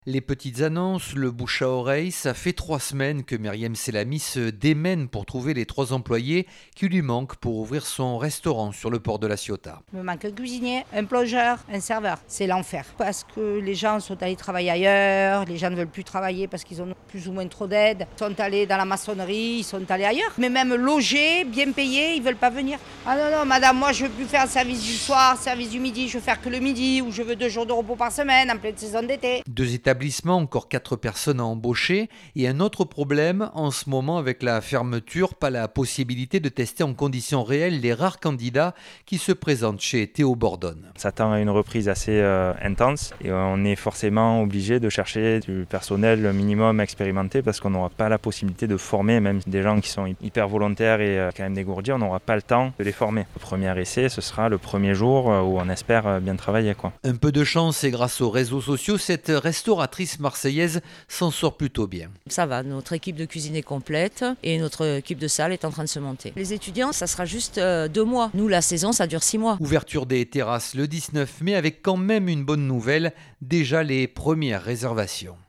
Les petites annonces, le bouche à oreille, ça fait 3 semaines que Myriam Selami se démène pour trouver les 3 employés qui lui manquent pour ouvrir son restaurant sur le port de la Ciotat. Il me manque un cuisinier, un plongeur, un serveur. C'est l'enfer. Parce que les gens sont allés travailler ailleurs, les gens ne veulent plus travailler parce qu'ils ont plus ou moins trop d'aide. Ils sont allés dans la maçonnerie, ils sont allés ailleurs. Mais même logés, bien payés, ils ne veulent pas venir. Ah non, madame, moi je ne veux plus faire service du soir, service du midi, je veux faire que le midi ou je veux 2 jours de repos par semaine en pleine saison d'été. 2 établissements, encore 4 personnes à embaucher et un autre problème en ce moment avec la fermeture, pas la possibilité de tester en conditions réelles les rares candidats qui se présentent chez Théo Bordone. On s'attend à une reprise assez intense et on est forcément obligé de chercher du personnel minimum expérimenté parce qu'on n'aura pas la possibilité de former même des gens qui sont hyper volontaires et quand même dégourdis, on n'aura pas le temps de les former. Le premier essai, ce sera le premier jour où on espère bien travailler, quoi. Un peu de chance et grâce aux réseaux sociaux, cette restauratrice marseillaise s'en sort plutôt bien. Ça va, notre équipe de cuisine est complète et notre équipe de salle est en train de se monter. Les étudiants, ça sera juste 2 mois. Nous, la saison, ça dure 6 mois. Ouverture des terrasses le 19 mai avec quand même une bonne nouvelle, déjà les premières réservations.